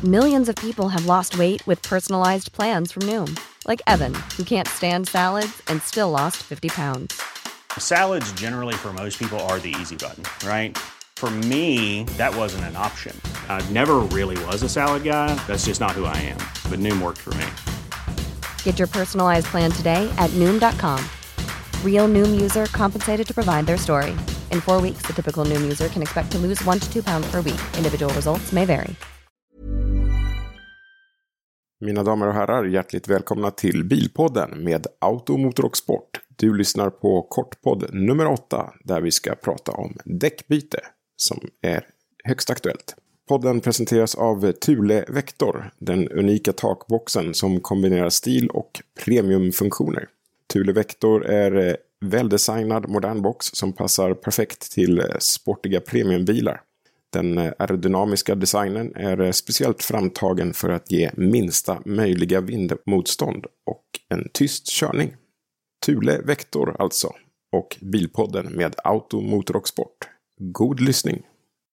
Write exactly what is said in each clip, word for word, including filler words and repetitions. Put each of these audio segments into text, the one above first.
Millions of people have lost weight with personalized plans from Noom. Like Evan, who can't stand salads and still lost fifty pounds. Salads generally for most people are the easy button, right? For me, that wasn't an option. I never really was a salad guy. That's just not who I am. But Noom worked for me. Get your personalized plan today at Noom dot com. Real Noom user compensated to provide their story. In four weeks, the typical Noom user can expect to lose one to two pounds per week. Individual results may vary. Mina damer och herrar, hjärtligt välkomna till Bilpodden med Auto, Motor och Sport. Du lyssnar på Kortpodd nummer åtta där vi ska prata om däckbyte som är högst aktuellt. Podden presenteras av Thule Vector, den unika takboxen som kombinerar stil och premiumfunktioner. Thule Vector är väldesignad modern box som passar perfekt till sportiga premiumbilar. Den aerodynamiska designen är speciellt framtagen för att ge minsta möjliga vindmotstånd och en tyst körning. Thule Vector alltså, och Bilpodden med Auto, Motor och Sport. God lyssning!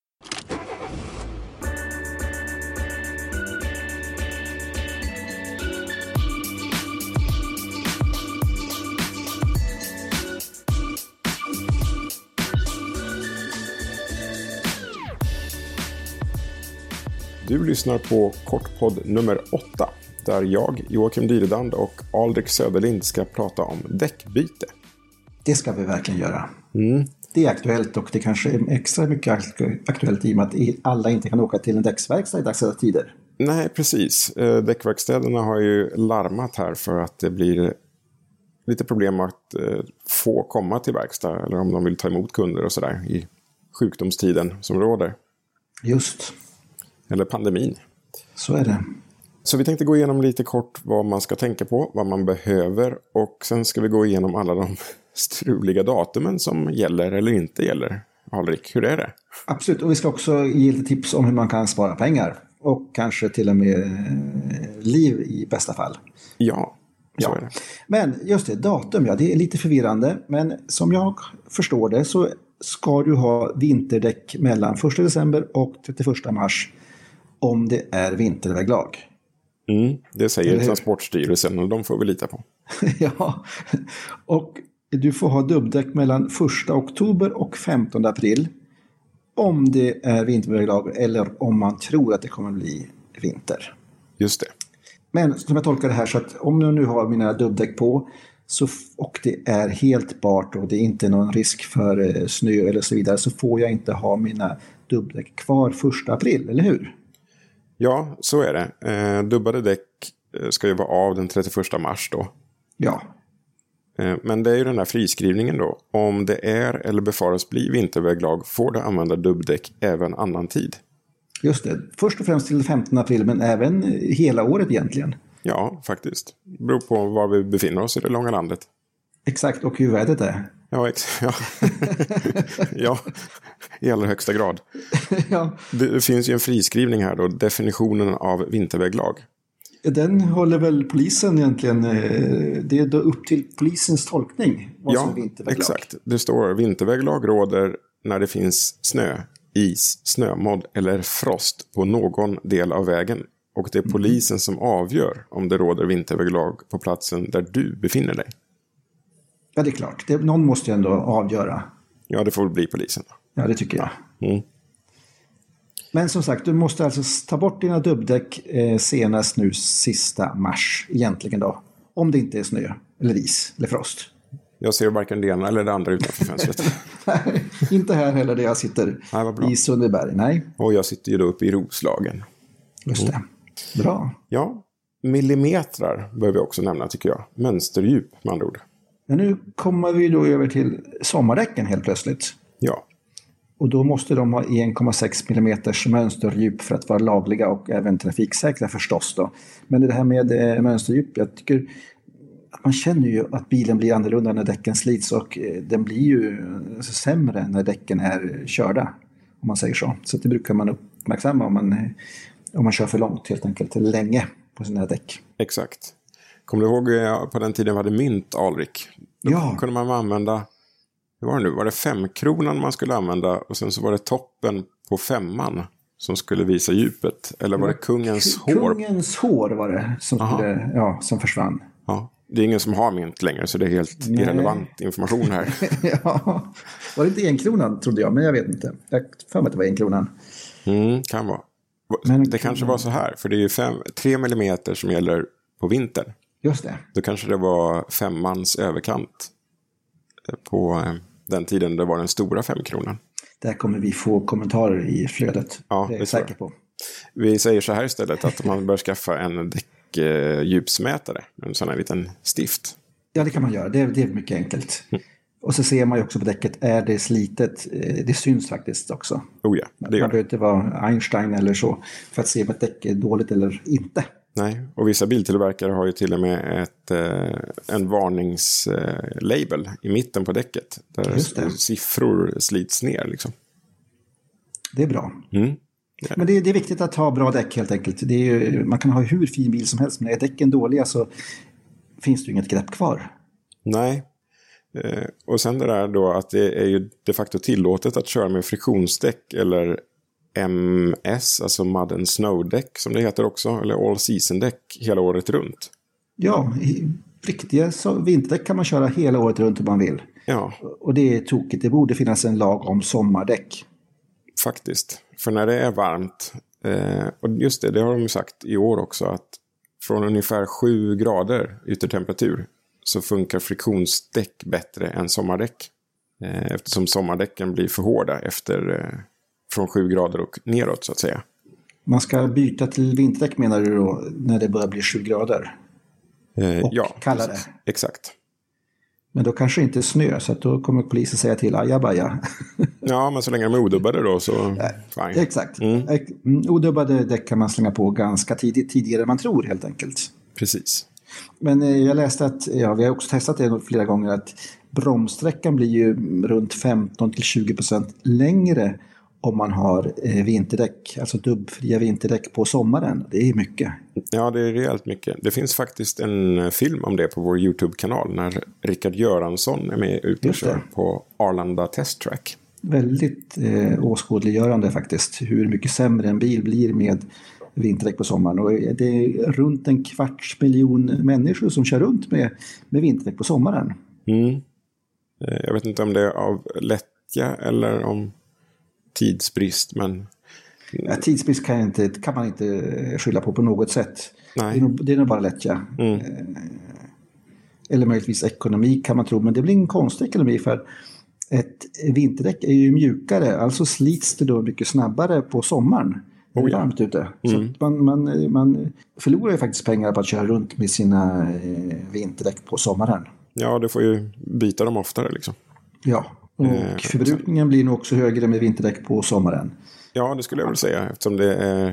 Du lyssnar på Kortpodd nummer åtta, där jag, Joakim Dyredand och Alrik Söderlind ska prata om däckbyte. Det ska vi verkligen göra. Mm. Det är aktuellt, och det kanske är extra mycket aktuellt i och med att alla inte kan åka till en däcksverkstad i dagsaktuella tider. Nej, precis. Däckverkstäderna har ju larmat här för att det blir lite problem att få komma till verkstad, eller om de vill ta emot kunder och sådär i sjukdomstiden som råder. Just. Eller pandemin. Så är det. Så vi tänkte gå igenom lite kort vad man ska tänka på, vad man behöver, och sen ska vi gå igenom alla de struliga datumen som gäller eller inte gäller. Alrik, hur är det? Absolut, och vi ska också ge lite tips om hur man kan spara pengar och kanske till och med liv i bästa fall. Ja, så ja. är det. Men just det, datum, ja, det är lite förvirrande, men som jag förstår det så ska du ha vinterdäck mellan första december och trettioförsta mars om det är vinterväglag. Mm, det säger Transportstyrelsen, och de får vi lita på. Ja, och du får ha dubbdäck mellan första oktober och femtonde april om det är vinterväglag eller om man tror att det kommer bli vinter. Just det. Men som jag tolkar det här, så att om jag nu har mina dubbdäck på så, och det är helt bart och det är inte någon risk för snö eller så vidare, så får jag inte ha mina dubbdäck kvar första april, eller hur? Ja, så är det. Eh, dubbade däck ska ju vara av den trettioförsta mars då. Ja. Eh, men det är ju den där friskrivningen då. Om det är eller befaras bli vinterväglag får du använda dubbdäck även annan tid. Just det. Först och främst till femtonde april, men även hela året egentligen. Ja, faktiskt. Det beror på var vi befinner oss i det långa landet. Exakt, och hur vädret är. Ja, ex- ja. Ja, i allra högsta grad. Ja. Det finns ju en friskrivning här då, definitionen av vinterväglag. Den håller väl polisen egentligen, det är då upp till polisens tolkning vad ja, som är vinterväglag. Exakt. Det står vinterväglag råder när det finns snö, is, snömodd eller frost på någon del av vägen. Och det är polisen mm. som avgör om det råder vinterväglag på platsen där du befinner dig. Ja, det är klart. Det, någon måste ju ändå avgöra. Ja, det får väl bli polisen. Ja, det tycker jag. Mm. Men som sagt, du måste alltså ta bort dina dubbdäck eh, senast nu sista mars egentligen då. Om det inte är snö eller is eller frost. Jag ser varken det ena eller det andra utanför fönstret. Nej, inte här heller där jag sitter. Nej, i Sundbyberg. Nej. Och jag sitter ju då uppe i Roslagen. Just det. Bra. Ja, millimetrar behöver vi också nämna tycker jag. Mönsterdjup med andra ord. Men nu kommer vi då över till sommardäcken helt plötsligt. Ja. Och då måste de ha en komma sex millimeters mönsterdjup för att vara lagliga och även trafiksäkra förstås då. Men det här med eh, mönsterdjup, jag tycker att man känner ju att bilen blir annorlunda när däcken slits, och eh, den blir ju sämre när däcken är körda, om man säger så. Så det brukar man uppmärksamma om man, om man kör för långt helt enkelt, eller länge på sina däck. Exakt. Kommer du ihåg på den tiden vi hade mynt, Alrik? Då ja. kunde man använda, hur var det nu? Var det femkronan man skulle använda och sen så var det toppen på femman som skulle visa djupet. Eller var det kungens K- hår? Kungens hår var det som, skulle, ja, som försvann. Ja, det är ingen som har mynt längre så det är helt Nej. irrelevant information här. Ja, var det inte en kronan trodde jag, men jag vet inte. Jag för mig att det var en kronan. Mm, kan vara. Men, det kanske var så här, för det är ju fem, tre millimeter som gäller på vintern. Just det. Då kanske det var femmans överkant på den tiden det var den stora femkronan. Där kommer vi få kommentarer i flödet. Ja, det är jag det säker på. Vi säger så här istället att man bör skaffa en däckdjupsmätare. En sån här liten stift. Ja, det kan man göra. Det är, det är mycket enkelt. Mm. Och så ser man ju också på däcket, är det slitet? Det syns faktiskt också. Oh ja, det man gör behöver inte vara Einstein eller så för att se om ett däck är dåligt eller inte. Nej, och vissa biltillverkare har ju till och med ett, en varningslabel i mitten på däcket. Där siffror slits ner liksom. Det är bra. Mm. Ja. Men det är, det är viktigt att ha bra däck helt enkelt. Det är ju, man kan ha hur fin bil som helst, men är däcken dåliga så finns det ju inget grepp kvar. Nej. Eh, och sen det där då att det är ju de facto tillåtet att köra med friktionsdäck eller M S, alltså Mud and Snow-däck som det heter också, eller All Season-däck hela året runt. Ja, riktiga vinterdäck kan man köra hela året runt om man vill. Ja. Och det är tokigt, det borde finnas en lag om sommardäck. Faktiskt, för när det är varmt, eh, och just det, det har de sagt i år också, att från ungefär sju grader yttertemperatur så funkar friktionsdäck bättre än sommardäck. Eh, eftersom sommardäcken blir för hårda efter eh, från sju grader och neråt så att säga. Man ska byta till vinterdäck menar du då när det börjar bli sju grader? Eh, och ja, kallare. Exakt. Men då kanske inte snö så att då kommer polisen säga till ajabaja. Ja, men så länge de är odubbade då så fine. Exakt. Mm. Odubbade däck kan man slänga på ganska tidigt, tidigare än man tror helt enkelt. Precis. Men jag läste att, ja, vi har också testat det flera gånger, att bromssträckan blir ju runt femton till tjugo procent längre om man har vinterdäck, alltså dubbfria vinterdäck på sommaren. Det är mycket. Ja, det är rejält mycket. Det finns faktiskt en film om det på vår YouTube-kanal när Rickard Göransson är med ute och kör på Arlanda Test Track. Väldigt eh, åskådliggörande faktiskt, hur mycket sämre en bil blir med vinterdäck på sommaren. Och det är runt en kvarts miljon människor som kör runt med, med vinterdäck på sommaren. Mm. Jag vet inte om det är av lättja eller om tidsbrist, men... Ja, tidsbrist kan, inte, kan man inte skylla på på något sätt. Nej. Det är nog, det är nog bara lättja. Mm. Eller möjligtvis ekonomi kan man tro, men det blir en konstig ekonomi för ett vinterdäck är ju mjukare, alltså slits det då mycket snabbare på sommaren. Det är oh, ja. varmt ute. Mm. Så man, man, man förlorar ju faktiskt pengar på att köra runt med sina vinterdäck på sommaren. Ja, du får ju byta dem oftare liksom. Ja, och eh, förbrukningen så. blir nog också högre med vinterdäck på sommaren. Ja, det skulle jag väl säga, eftersom det är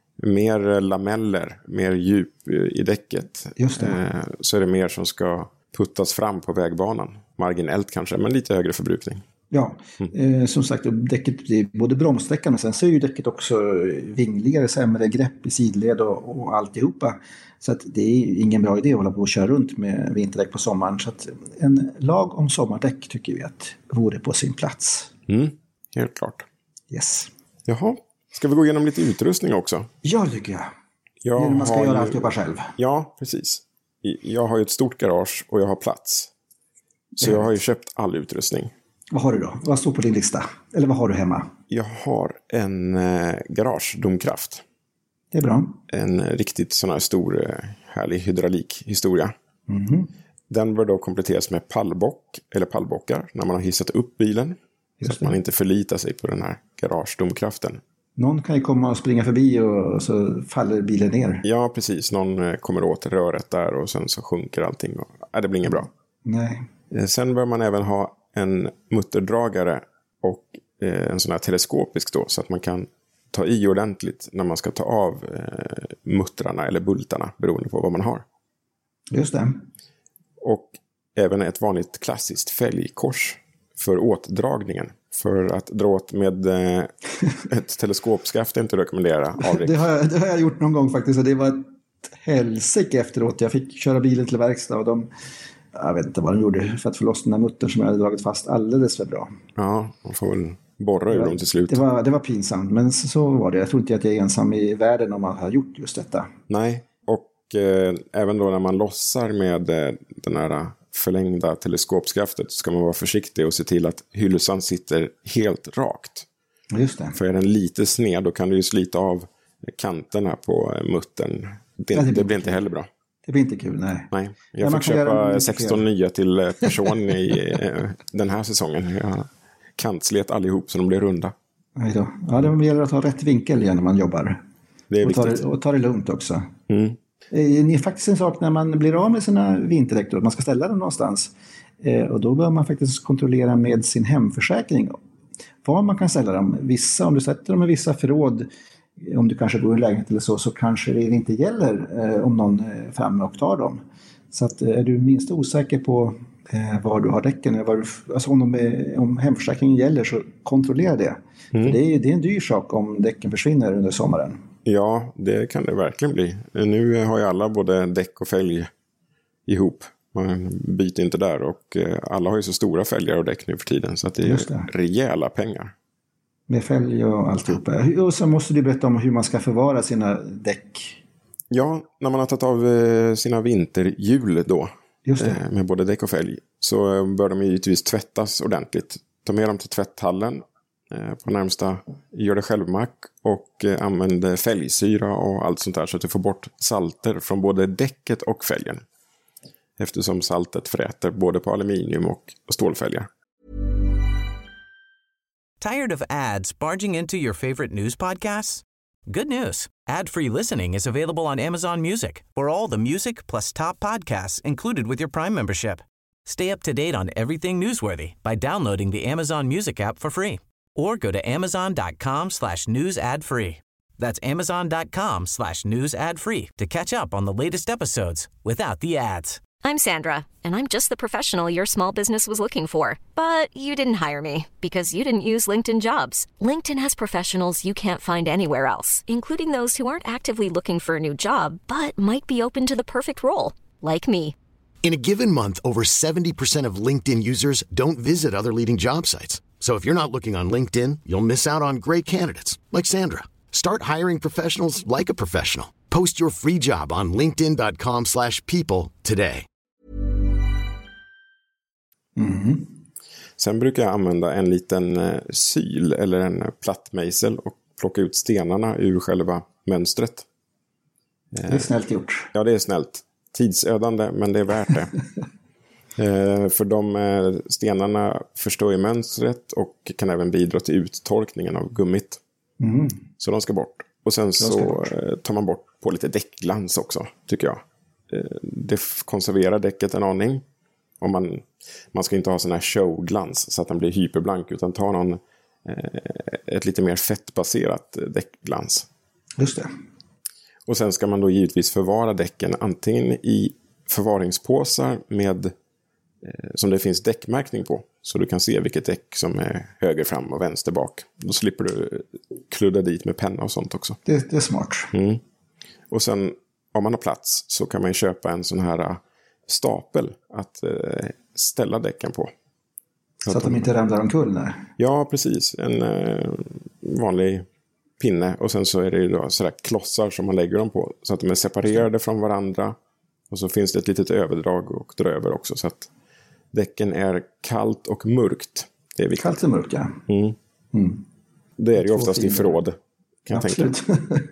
mer lameller, mer djup i däcket. Just det. Eh, så är det mer som ska puttas fram på vägbanan. Marginellt kanske, men lite högre förbrukning. Ja, mm. eh, som sagt, däcket blir både bromssträckan och sen så är ju däcket också vingligare, sämre grepp i sidled och, och alltihopa. Så att det är ingen bra idé att hålla på och köra runt med vinterdäck på sommaren. Så att en lag om sommardäck tycker vi att vore på sin plats. Mm, helt klart. Yes. Jaha, ska vi gå igenom lite utrustning också? Ja, det tycker jag. jag man ska göra ju... alltihopa själv. Ja, precis. Jag har ju ett stort garage och jag har plats. Så jag har ju köpt all utrustning. Vad har du då? Vad står på din lista? Eller vad har du hemma? Jag har en eh, garagedomkraft. Det är bra. En riktigt sån här stor, eh, härlig hydraulikhistoria. Mm-hmm. Den bör då kompletteras med pallbock eller pallbockar när man har hissat upp bilen. Just så att man inte förlitar sig på den här garagedomkraften. Någon kan ju komma och springa förbi och så faller bilen ner. Ja, precis. Någon kommer åt röret där och sen så sjunker allting. Och, äh, det blir inget bra. Nej. Sen bör man även ha en mutterdragare och eh, en sån här teleskopisk då, så att man kan ta i ordentligt när man ska ta av eh, muttrarna eller bultarna beroende på vad man har. Just det. Och även ett vanligt klassiskt fälgkors för åtdragningen. För att dra åt med eh, ett teleskopskaft är inte rekommendera. det, har jag, det har jag gjort någon gång faktiskt, och det var ett helsike efteråt. Jag fick köra bilen till verkstad och de... Jag vet inte vad de gjorde för att få loss den här muttern som jag hade dragit fast alldeles för bra. Ja, man får väl borra ur dem till slut. Det var, det var pinsamt, men så, så var det. Jag tror inte att jag är ensam i världen om man har gjort just detta. Nej, och eh, även då när man lossar med eh, den här förlängda teleskopskaftet ska man vara försiktig och se till att hylsan sitter helt rakt. Just det. För är den lite sned då kan du ju slita av kanterna på muttern. Det, ja, det, det blir inte heller bra. Det blir inte kul, nej. Nej, jag fick köpa sexton nya till person i eh, den här säsongen. Jag kantslet allihop så de blir runda. Nej då. Ja, det gäller att ha rätt vinkel igen när man jobbar. Det är och, ta viktigt. det, och ta det lugnt också. Mm. Det är faktiskt en sak när man blir av med sina vinterdäck. Man ska ställa dem någonstans. Eh, och då bör man faktiskt kontrollera med sin hemförsäkring var man kan ställa dem. Vissa, om du sätter dem i vissa förråd, om du kanske bor i en lägenhet eller så, så kanske det inte gäller eh, om någon är framme och tar dem. Så att, är du minst osäker på eh, var du har däcken, eller var du, alltså om, de är, om hemförsäkringen gäller, så kontrollera det. Mm. För det är, det är en dyr sak om däcken försvinner under sommaren. Ja, det kan det verkligen bli. Nu har ju alla både däck och fälg ihop. Man byter inte där, och alla har ju så stora fälgar och däck nu för tiden, så att det är det. Rejäla pengar. Med fälg och alltihopa. Och så måste du berätta om hur man ska förvara sina däck. Ja, när man har tagit av sina vinterhjul då, just det. Med både däck och fälg, så bör de givetvis tvättas ordentligt. Ta med dem till tvätthallen på närmsta gör det självmack och använd fälgsyra och allt sånt där, så att du får bort salter från både däcket och fälgen. Eftersom saltet fräter både på aluminium och stålfälgar. Tired of ads barging into your favorite news podcasts? Good news. Ad-free listening is available on Amazon Music for all the music plus top podcasts included with your Prime membership. Stay up to date on everything newsworthy by downloading the Amazon Music app for free or go to amazon.com slash news ad free. That's amazon.com slash news ad free to catch up on the latest episodes without the ads. I'm Sandra, and I'm just the professional your small business was looking for. But you didn't hire me because you didn't use LinkedIn Jobs. LinkedIn has professionals you can't find anywhere else, including those who aren't actively looking for a new job, but might be open to the perfect role, like me. In a given month, over seventy percent of LinkedIn users don't visit other leading job sites. So if you're not looking on LinkedIn, you'll miss out on great candidates, like Sandra. Start hiring professionals like a professional. Post your free job on linkedin.com slash people today. Mm. Sen brukar jag använda en liten eh, syl eller en plattmejsel och plocka ut stenarna ur själva mönstret. Det är snällt gjort. Ja, det är snällt. Tidsödande, men det är värt det. eh, för de eh, stenarna förstör ju mönstret och kan även bidra till uttorkningen av gummit. Mm. Så de ska bort. Och sen så eh, tar man bort på lite däckglans också, tycker jag. Eh, det konserverar däcket en aning. Och man, man ska inte ha sån här showglans så att den blir hyperblank, utan ta någon, eh, ett lite mer fettbaserat däckglans. Just det. Och sen ska man då givetvis förvara däcken antingen i förvaringspåsar med, eh, som det finns däckmärkning på. Så du kan se vilket däck som är höger fram och vänster bak. Då slipper du kludda dit med penna och sånt också. Det, det är smart. Mm. Och sen om man har plats så kan man köpa en sån här stapel att eh, ställa däcken på. Så att de inte ramlar omkull, nej. Ja, precis. En eh, vanlig pinne. Och sen så är det ju då sådär klossar som man lägger dem på. Så att de är separerade från varandra. Och så finns det ett litet överdrag och dra över också. Så att däcken är kallt och mörkt. Det är viktigt. Kallt och mörkt, ja. Mm. Mm. Det är ju oftast i förråd, kan Absolut. jag tänka.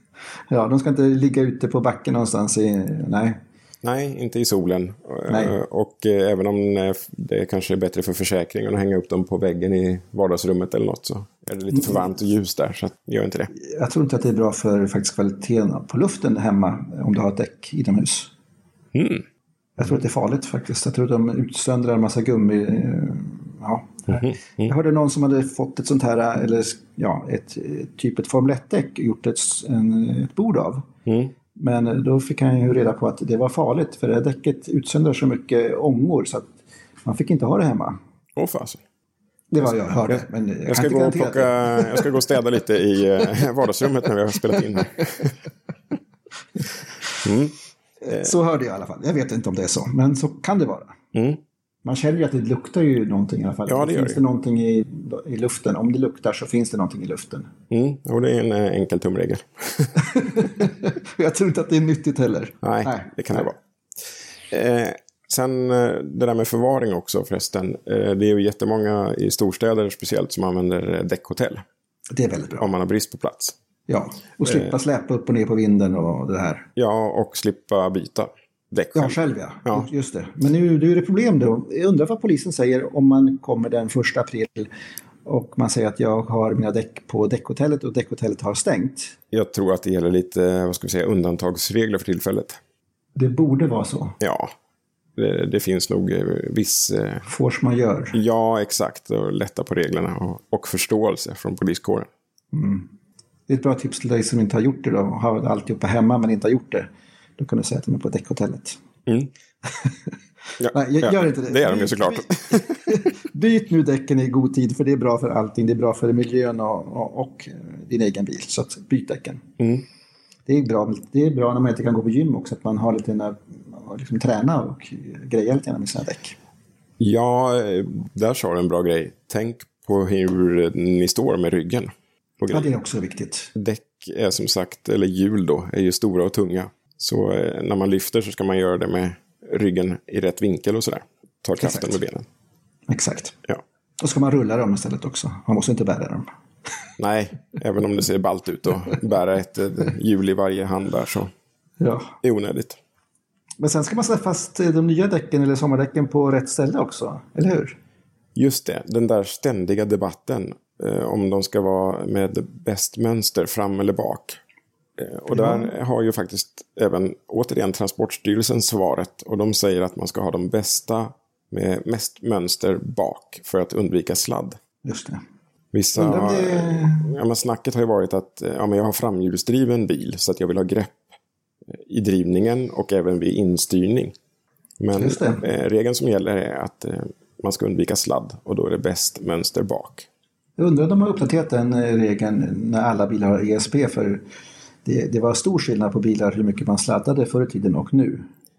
Ja, de ska inte ligga ute på backen någonstans. I, nej. Nej, inte i solen. Nej. Och eh, även om det kanske är bättre för försäkringen att hänga upp dem på väggen i vardagsrummet eller något, så är det lite för varmt och ljus där, så gör inte det. Jag tror inte att det är bra för faktiskt kvaliteten på luften hemma om du har ett däck inomhus. Mm. Jag tror att det är farligt faktiskt. Jag tror att de utsöndrar en massa gummi. Ja. Mm. Mm. Jag hörde någon som hade fått ett sånt här, eller ja, ett typ ett Formel ett-däck, gjort ett, en, ett bord av. Mm. Men då fick han ju reda på att det var farligt, för det här däcket utsöndrar så mycket ångor så att man fick inte ha det hemma. Åh fasen. Det var jag hörde. Men jag, jag, ska gå och plocka, jag ska gå och städa lite i vardagsrummet när vi har spelat in här. Mm. Så hörde jag i alla fall. Jag vet inte om det är så, men så kan det vara. Mm. Man känner ju att det luktar ju någonting i alla fall. Ja, det gör finns det. det någonting i, i luften? Om det luktar så finns det någonting i luften. Mm, och det är en eh, enkel tumregel. Jag tror inte att det är nyttigt heller. Nej, Nej. det kan Nej. det vara. Eh, sen eh, det där med förvaring också förresten. Eh, det är ju jättemånga i storstäder speciellt som använder däckhotell. Det är väldigt bra. Om man har brist på plats. Ja, och slippa släpa upp och ner på vinden och det här. Ja, och slippa byta däck själv. Ja, själv ja. ja. Just det. Men nu, nu är det problem då. Jag undrar vad polisen säger om man kommer den första april och man säger att jag har mina däck på däckhotellet och däckhotellet har stängt. Jag tror att det gäller lite, vad ska vi säga, undantagsregler för tillfället. Det borde vara så. Ja, det, det finns nog viss... Eh, Force majeure. Ja, exakt. Och lätta på reglerna och, och förståelse från poliskåren. Mm. Det är ett bra tips till dig som inte har gjort det då. Har alltihopa hemma men inte har gjort det. Då kan du säga att de är på däckhotellet. Mm. Ja, Nej, jag, gör ja, inte det. Det är de ju såklart. Byt nu däcken i god tid för det är bra för allting. Det är bra för miljön och, och, och din egen bil. Så att byt däcken. Mm. Det är bra. Det är bra när man inte kan gå på gym också. Att man har lite när, liksom, träna och greja lite med sina däck. Ja, där sa du en bra grej. Tänk på hur ni står med ryggen. Ja, det är också viktigt. Däck är som sagt, eller hjul då, är ju stora och tunga. Så eh, när man lyfter så ska man göra det med ryggen i rätt vinkel och sådär. Ta kraften med benen. Exakt. Ja. Och ska man rulla dem istället också. Man måste inte bära dem. Nej, även om det ser ballt ut och bära ett, ett hjul i varje hand där så ja. är onödigt. Men sen ska man sätta fast de nya däcken eller sommardäcken på rätt ställe också, eller hur? Just det, den där ständiga debatten eh, om de ska vara med bäst mönster fram eller bak. Eh, och ja. Där har ju faktiskt även återigen Transportstyrelsen svaret och de säger att man ska ha de bästa med mest mönster bak för att undvika sladd. Just det. Vissa har, det... ja, men snacket har ju varit att ja, men jag har framhjulsdriven bil så att jag vill ha grepp i drivningen och även vid instyrning. Men eh, regeln som gäller är att eh, man ska undvika sladd och då är det bäst mönster bak. Jag undrar om de har uppdaterat den regeln när alla bilar har E S P för det, det var stor skillnad på bilar hur mycket man sladdade förr i tiden och nu.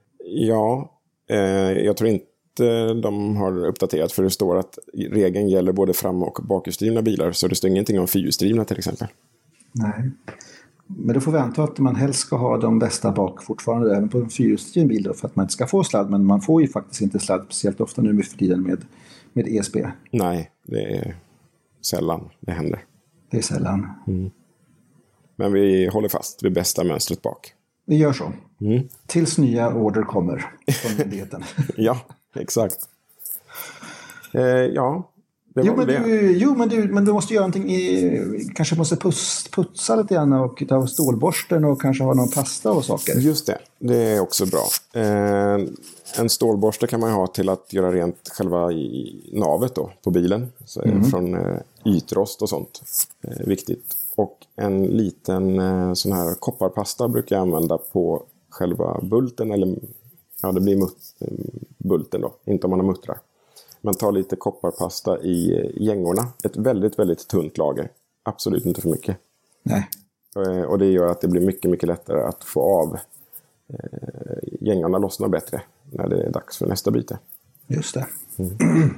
Ja, eh, jag tror inte de har uppdaterat för det står att regeln gäller både fram- och bakhjulsdrivna bilar så det står ingenting om fyrhjulsdrivna till exempel. Nej. Men då får vi anta att man helst ska ha de bästa bak fortfarande även på en fyrhjulsdriven bil då, för att man inte ska få sladd. Men man får ju faktiskt inte sladd speciellt ofta nu med för tiden med, med E S P. Nej, det är sällan det händer. Det är sällan. Mm. Men vi håller fast vid bästa mönstret bak. Vi gör så. Mm. Tills nya order kommer från myndigheten. Ja, exakt. Eh, ja. Jo men, du, jo men du men du måste göra någonting i, kanske måste pus, putsa lite grann och ta stålborsten och kanske ha någon pasta och saker. Just det, det är också bra. Eh, en stålborste kan man ha till att göra rent själva i navet då på bilen. Så, mm. Från eh, ytrost och sånt. Eh, viktigt. Och en liten eh, sån här kopparpasta brukar jag använda på själva bulten. Eller ja, det blir mut, bulten då, inte om man har muttrar. Man tar lite kopparpasta i gängorna. Ett väldigt, väldigt tunt lager. Absolut inte för mycket. Nej. Och det gör att det blir mycket, mycket lättare att få av eh, gängorna lossna bättre när det är dags för nästa byte. Just det. Mm.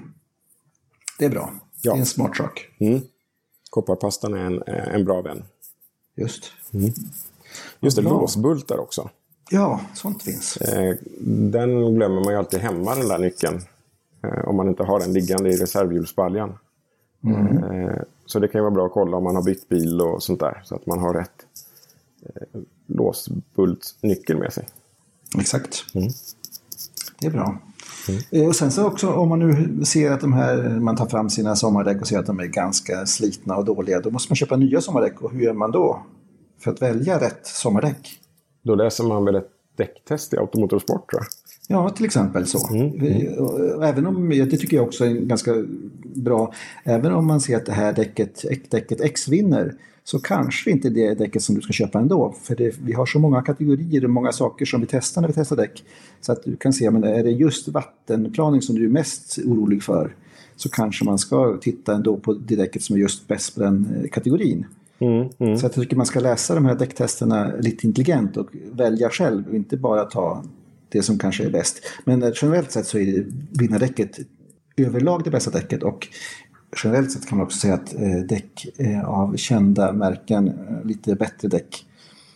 Det är bra. Ja. Det är en smart sak. Mm. Kopparpastan är en, en bra vän. Just. Mm. Just det, låsbultar också. Ja, sånt finns. Eh, den glömmer man ju alltid hemma, den där nyckeln. Om man inte har den liggande i reservhjulsbaljan. Mm. Eh, så det kan ju vara bra att kolla om man har bytt bil och sånt där. Så att man har rätt eh, låsbultsnyckel med sig. Exakt. Mm. Det är bra. Mm. Eh, och sen så också om man nu ser att de här, man tar fram sina sommardäck och ser att de är ganska slitna och dåliga. Då måste man köpa nya sommardäck. Och hur gör man då för att välja rätt sommardäck? Då läser man väl ett däcktest i Automotorsport, tror jag. Ja, till exempel så. Mm, mm. Även om, det tycker jag också är ganska bra, även om man ser att det här däcket, däcket X vinner, så kanske inte det är däcket som du ska köpa ändå. För det, vi har så många kategorier och många saker som vi testar när vi testar däck. Så att du kan se, men är det just vattenplaning som du är mest orolig för, så kanske man ska titta ändå på det däcket som är just bäst på den kategorin. Mm, mm. Så jag tycker man ska läsa de här däcktesterna lite intelligent och välja själv och inte bara ta det som kanske är bäst. Men generellt sett så är vinnardäcket överlag det bästa däcket, och generellt sett kan man också säga att eh, däck eh, av kända märken, eh, lite bättre däck,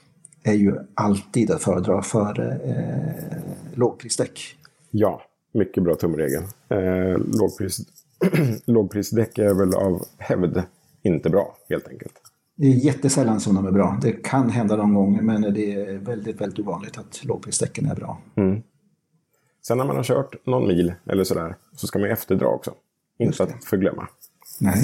är ju alltid att föredra för eh, lågprisdäck. Ja, mycket bra tumregel. Eh, lågpris, lågprisdäck är väl av hävd inte bra, helt enkelt. Det är jättesällan som de är bra. Det kan hända någon gång, men det är väldigt, väldigt ovanligt att lågprisdäcken är bra. Mm. Sen när man har kört någon mil eller sådär, så ska man efterdra också. Inte att förglömma. Nej.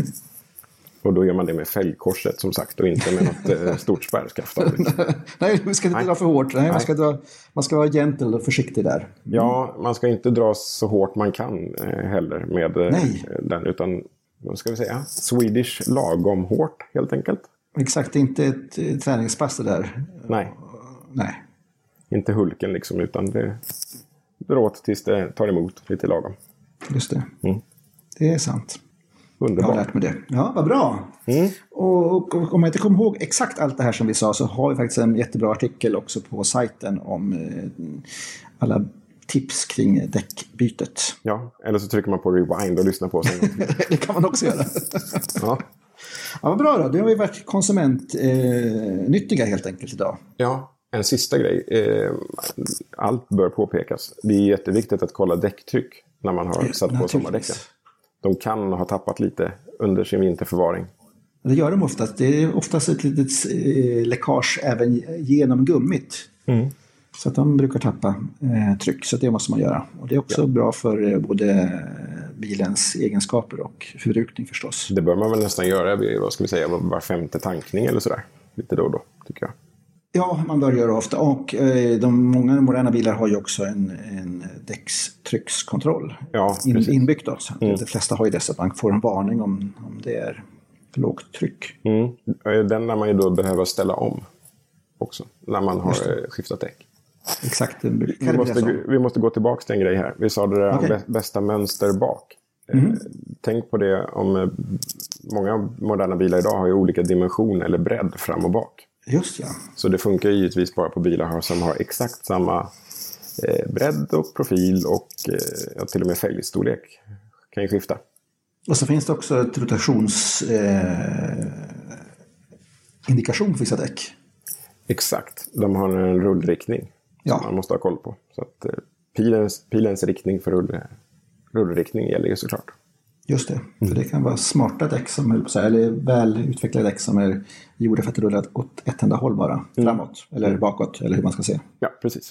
Och då gör man det med fälgkorset som sagt, och inte med något eh, stort spärrskaft. Nej, man ska inte Nej. dra för hårt. Nej, Nej. Man, ska dra, man ska vara gentle och försiktig där. Mm. Ja, man ska inte dra så hårt man kan eh, heller med eh, den, utan vad ska vi säga? Swedish lagom hårt, helt enkelt. Exakt, det är inte ett eh, träningspass det där. Nej. Nej. Inte hulken liksom, utan det drar åt tills det tar emot lite lagom. Just det. Mm. Det är sant. Underbart. Jag har lärt mig det. Ja, vad bra. Mm. Och, och, och om jag inte kommer ihåg exakt allt det här som vi sa, så har vi faktiskt en jättebra artikel också på sajten om eh, alla tips kring däckbytet. Ja, eller så trycker man på rewind och lyssnar på sig. Det kan man också göra. Ja. Ja, vad bra då. Det har vi varit konsumentnyttiga eh, helt enkelt idag. Ja, en sista grej. Eh, allt bör påpekas. Det är jätteviktigt att kolla däcktryck när man har satt på sommardäcken. De kan ha tappat lite under sin vinterförvaring. Det gör de oftast. Det är oftast ett litet eh, läckage även genom gummit. Mm. Så att de brukar tappa eh, tryck. Så det måste man göra. Och det är också ja. bra för eh, både bilens egenskaper och förbrukning förstås. Det bör man väl nästan göra, vad ska vi säga, var femte tankning eller sådär. Lite då och då, tycker jag. Ja, man bör göra ofta. Och eh, de många moderna bilar har ju också en, en däckstryckskontroll ja, in, inbyggt. Då. Så mm. De flesta har ju det, så att man får en varning om, om det är lågt tryck. Mm. Den när man ju då behöver ställa om också, när man har skiftat däck. Exakt. Vi måste, vi måste gå tillbaka till en grej här. Vi sa det där okay. bästa mönster bak. Mm. Tänk på det, om många moderna bilar idag har ju olika dimension eller bredd fram och bak. Just ja. Så det funkar givetvis bara på bilar som har exakt samma eh, bredd och profil och eh, till och med fälgstorlek kan ju skifta. Och så finns det också ett rotationsindikation eh, för vissa däck. Exakt, de har en rullriktning ja. som man måste ha koll på. Så att eh, pilens, pilens riktning för rull, rullriktning gäller ju såklart. Just det, mm. för det kan vara smarta däck som, eller väl utvecklade däck som är gjorda för att rulla åt ett enda håll bara, mm. framåt eller mm. bakåt, eller hur man ska se. Ja, precis.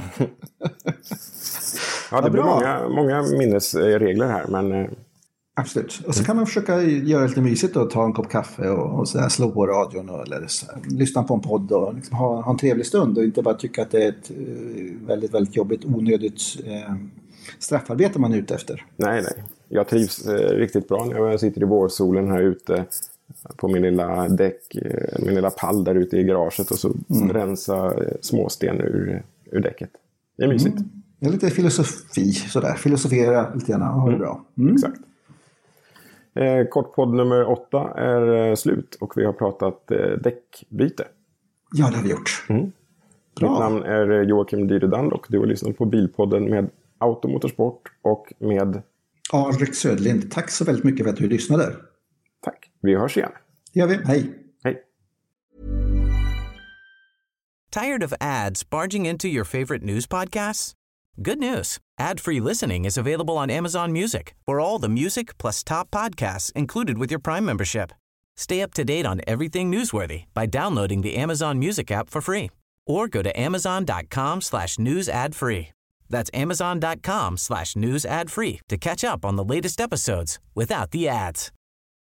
Ja, det blir många, många minnesregler här, men... Absolut. Och så kan man försöka göra lite mysigt och ta en kopp kaffe och, och så här, slå på radion och, eller så här, lyssna på en podd och liksom ha, ha en trevlig stund och inte bara tycka att det är ett väldigt, väldigt jobbigt, onödigt eh, straffarbete man är ute efter. Nej, nej. Jag trivs eh, riktigt bra när jag sitter i vårsolen här ute på min lilla däck, eh, min lilla pall där ute i garaget och så mm. rensa eh, småsten ur, ur däcket. Det är mysigt. Mm. Det är lite filosofi sådär. Filosofera lite grann och ha det mm. bra. Mm. Exakt. Eh, kortpodd nummer åtta är eh, slut och vi har pratat eh, däckbyte. Ja, det har vi gjort. Mm. Bra. Mitt namn är Joakim Dyredand och du har lyssnat på Bilpodden med Automotorsport och med Alrik Södlind. Tack så väldigt mycket för att du lyssnade. Tack. Vi hörs igen. Det gör vi. Hej. Hej. Tired of ads barging into your favorite news podcasts? Good news. Ad-free listening is available on Amazon Music for all the music plus top podcasts included with your Prime membership. Stay up to date on everything newsworthy by downloading the Amazon Music app for free or go to amazon.com slash news ad free. That's amazon.com slash news ad free to catch up on the latest episodes without the ads.